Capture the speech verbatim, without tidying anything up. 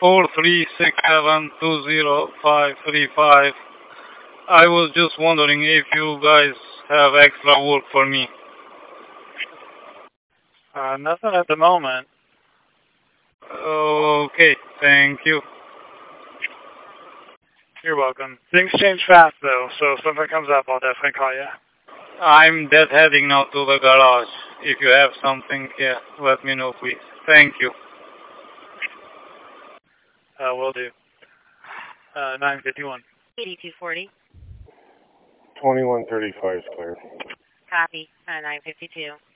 four three six seven two zero five three five. I was just wondering if you guys have extra work for me. Uh, nothing at the moment. Okay, thank you. You're welcome. Things change fast, though, so if something comes up, I'll definitely call you. I'm dead heading now to the garage. If you have something, yeah, let me know, please. Thank you. Uh, will do. Uh, nine fifty-one. eighty-two forty. twenty-one thirty-five is clear. Copy. Uh, nine fifty-two.